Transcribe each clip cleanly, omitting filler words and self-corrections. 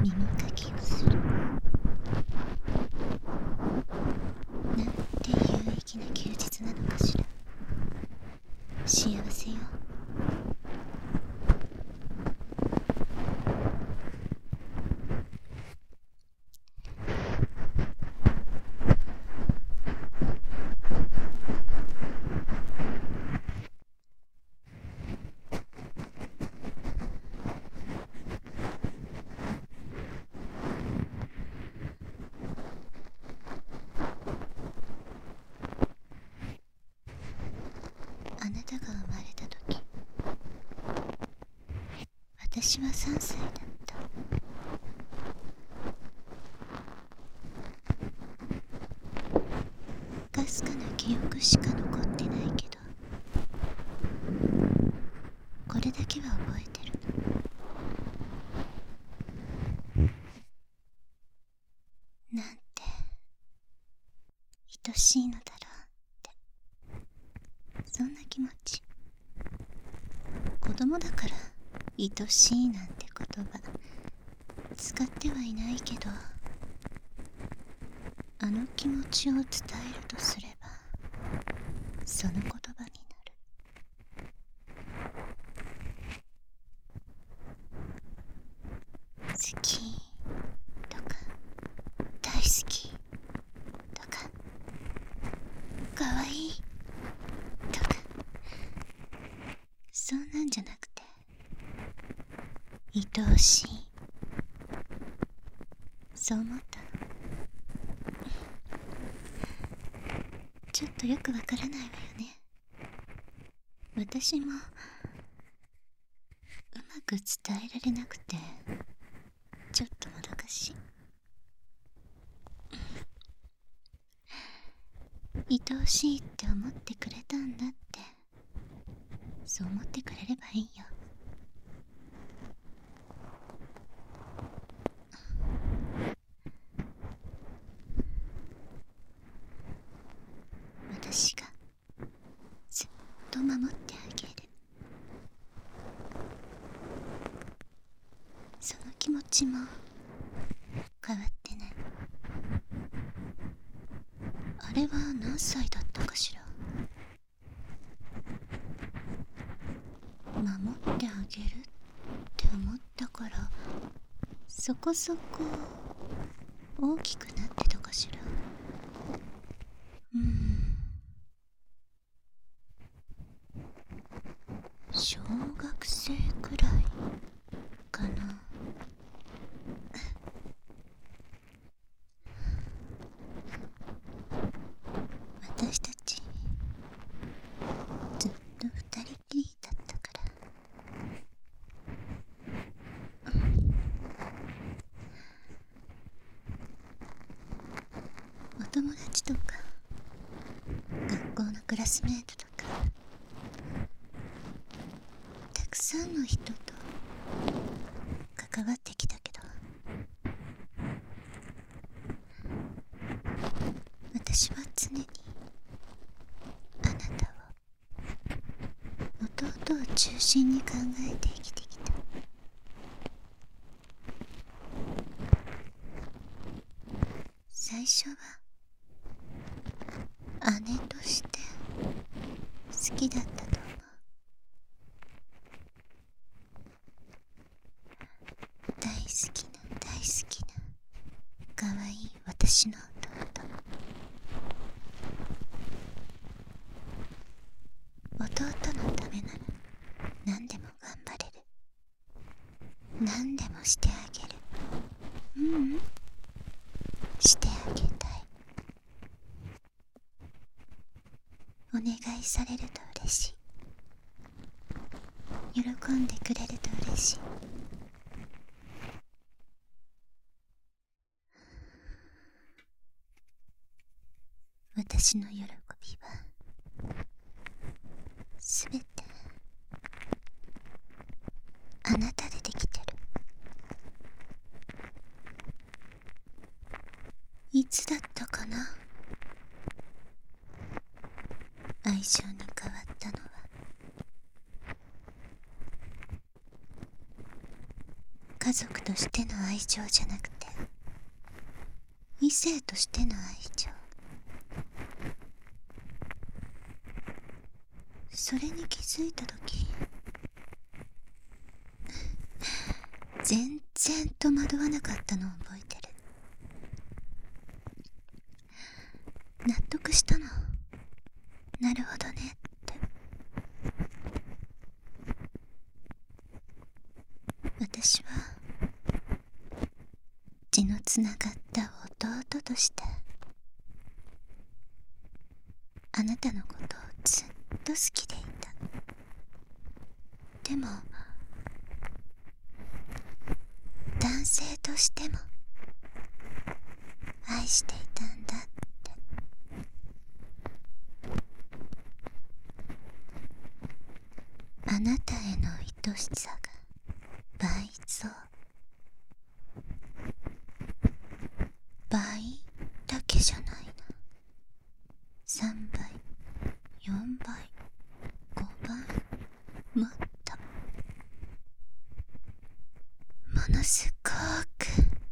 耳かきをする。なんて有意義な休日なのかしら。幸せよ。あなたが生まれた時、私は3歳だった。かすかな記憶しか残ってないけど、これだけは覚えてる。なんて愛しいのだろうって、そんな気持ち。子供だから愛しいなんて言葉使ってはいないけど、あの気持ちを伝えるとすればその言葉になる。好きとか大好きとかかわいいとか、そんなんじゃなくて、愛おしい、そう思ったの。ちょっとよくわからないわよね。私もうまく伝えられなくて、ちょっともどかしい。愛おしいって思ってくれたんだって、そう思ってくれればいいよ。私がずっと守ってあげる。その気持ちも変わってない。あれは何歳だったかしら。守ってあげるって思ったから、そこそこ大きくなってたかしら。小学生くらいかな。私たちずっと二人きりだったから。お友達とか学校のクラスメートとか、たくさんの人と関わってきたけど、私は常にあなたを、弟を中心に考えて生きてきた。最初は姉として好きだったと思う。大好きな大好きな可愛い私の弟。弟のためなら何でも頑張れる。何でもしてあげる。してあげたい。お願いされると嬉しい。喜んでくれると嬉しい。私の喜びはすべてあなたでできてる。いつだったかな、愛情に変わったのは。家家族としての愛情じゃなくて異性としての愛情。それに気づいたとき、全然戸惑わなかったのを覚えてる。納得したの。なるほどねって。私は血のつながった弟としてあなたのことをずっと好きでいた。でも男性としても愛していたんだって。あなたへの愛しさが倍増。倍だけじゃないな。3倍、4倍、5倍、もっと。ものすごく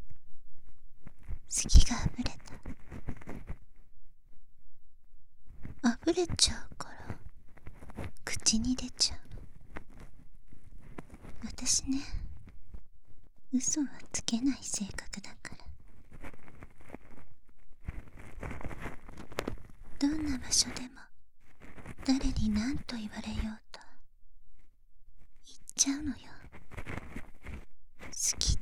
好きがあふれた。溢れちゃうから口に出ちゃうの。私ね、嘘はつけない性格だから。どんな場所でも誰に何と言われようと言っちゃうのよ。好きって、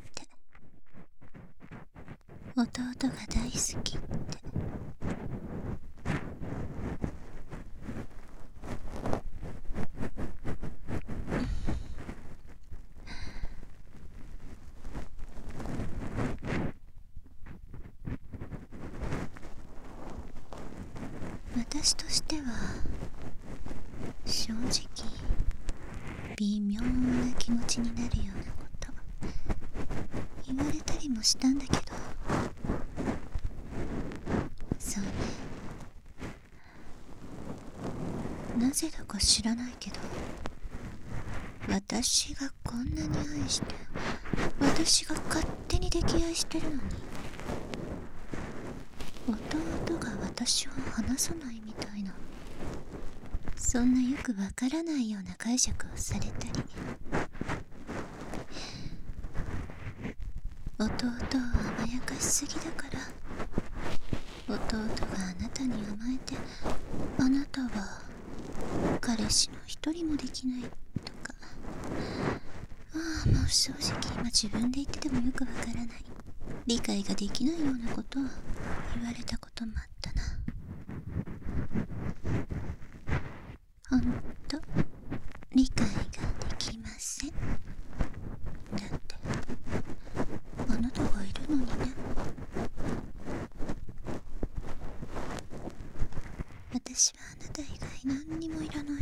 弟が大好きって。私としては正直微妙な気持ちになるようなこと言われたりもしたんだけど、そうね、なぜだか知らないけど、私がこんなに愛して、私が勝手に溺愛してるのに、弟が私を離さないみたいな、そんなよくわからないような解釈をされたり、弟を甘やかしすぎだから弟があなたに甘えて、あなたは彼氏の一人もできないとか、もう正直今自分で言っててもよくわからない、理解ができないようなことを言われたこともあったな。ほんと理解ができません。だってあなたがいるのにね。私はあなた以外何にもいらないのに。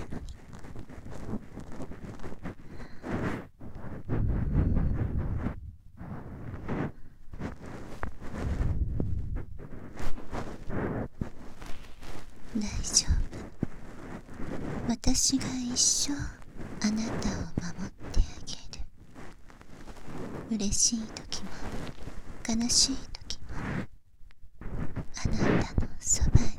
大丈夫。私が一生あなたを守ってあげる。嬉しい時も悲しい時もあなたのそばにいる。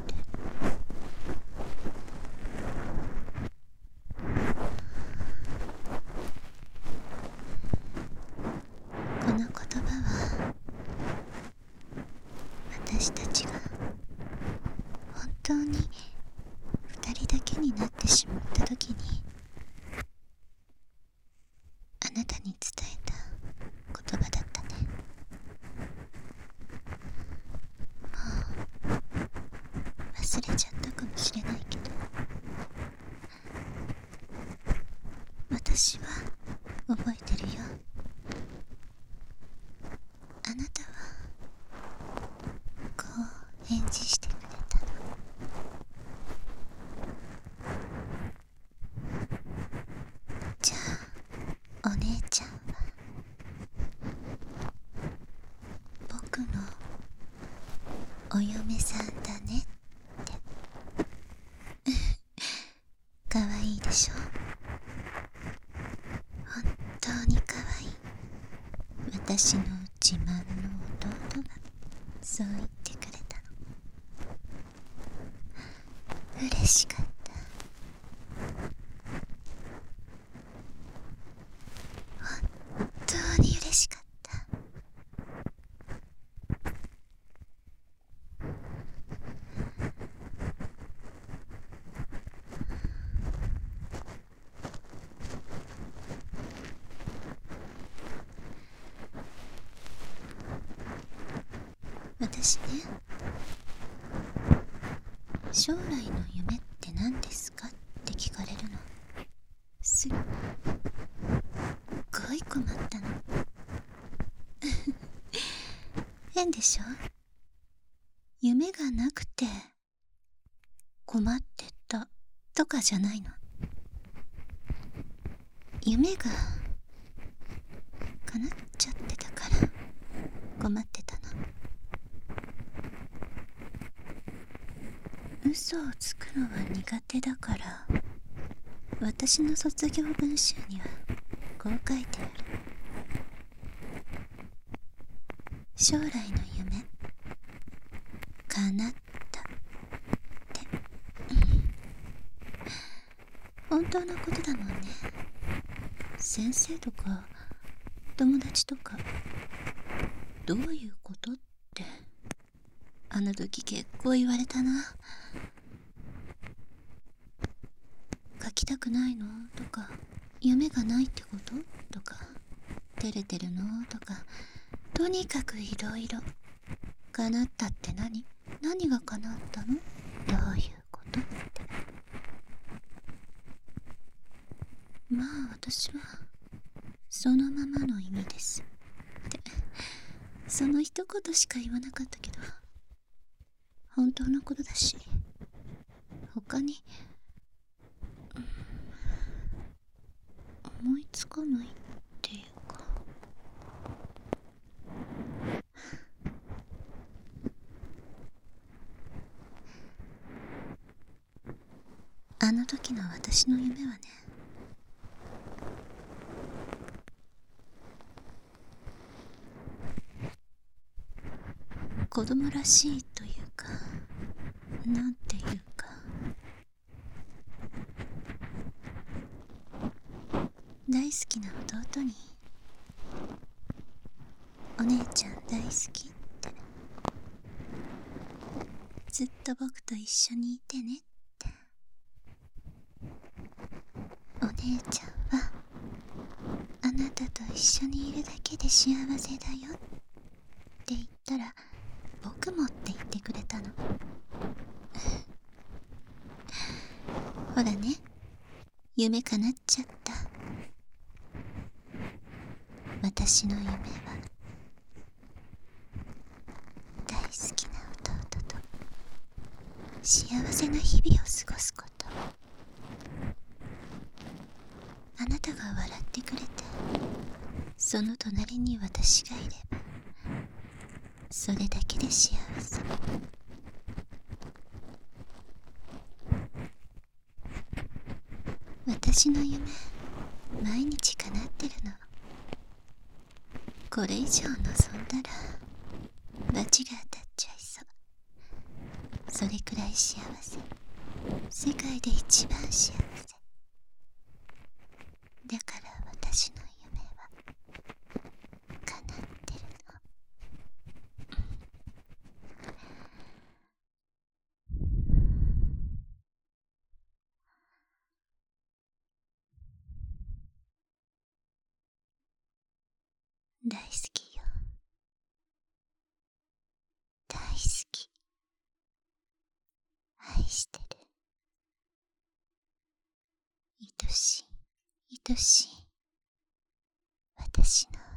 この言葉は私たちが本当に二人だけになってしまった時にあなたに伝えた言葉だったね。もう忘れちゃったかもしれないけど、私は覚えてるよ。あなたはこう返事してくれたの。じゃあお姉ちゃんは僕のお嫁さんだねってかわいいでしょ。本当にかわいい。 私の自慢の弟がそう言ってくれたの。嬉しかった。本当に嬉しかった。私ね、将来の夢って何ですかって聞かれるの。すっごい困ったの。変でしょ？夢がなくて困ってたとかじゃないの。夢が叶っちゃってたから困ってたの。嘘をつくのは苦手だから、私の卒業文集にはこう書いてある。将来の夢叶ったって。本当のことだもんね。先生とか友達とかどういうことってあの時結構言われたな。書きたくないのとか、夢がないってこととか、照れてるのとか、とにかくいろいろ。叶ったって何が叶ったの？どういうことって。まあ私はそのままの意味ですってその一言しか言わなかったけど、本当のことだし、他に思いつかないっていうか。あの時の私の夢はね、子供らしいというか、なんていうか、大好きな弟にお姉ちゃん大好きって、ずっと僕と一緒にいてねって、お姉ちゃんはあなたと一緒にいるだけで幸せだよって言ったら、僕もって言ってくれたの。ほらね、夢叶っちゃった。私の夢は大好きな弟と幸せな日々を過ごすこと。あなたが笑ってくれて、その隣に私がいれば、それだけで幸せ。私の夢、毎日叶ってるの。これ以上望んだら罰が当たっちゃいそう。それくらい幸せ。世界で一番幸せ。だから私の夢は叶ってるの。大好きよ。大好き。愛してる。愛しい、愛しい。私の